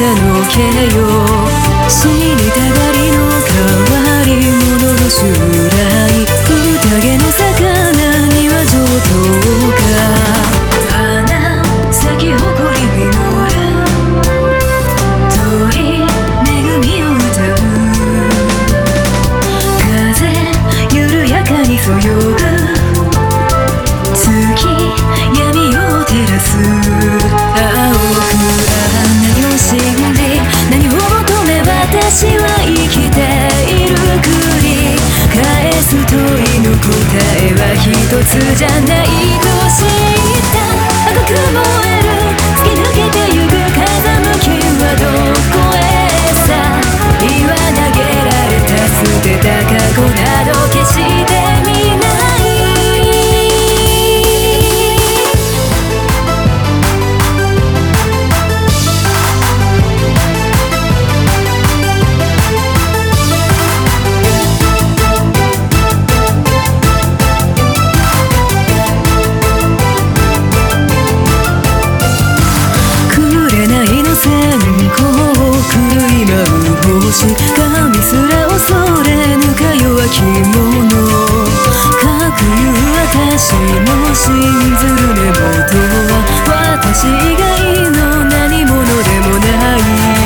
茶の毛よ、死にたがりの変わり者の襲来、宴の魚には上等か、花咲き誇り実る鳥恵みを歌う、風緩やかにそよぐ月闇を照らす、青く何を信じ何を求め私は生きている、繰り返す問いの答えは一つじゃないと知った、赤く燃える突き抜けてゆく風向きはどこへさ、言わ投げられた捨てた過去など決してみない、神すら恐れぬか弱き者、かくいう私の信ずる根元は私以外の何者でもない、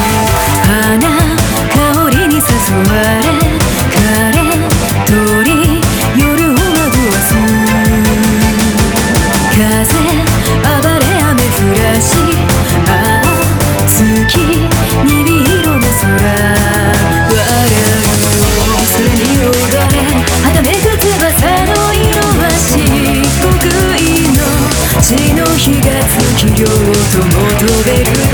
花香りに誘われ枯れ鳥夜をまぐわす、風暴れ雨降らし、月にび色の空、血の火が尽きようとも飛べる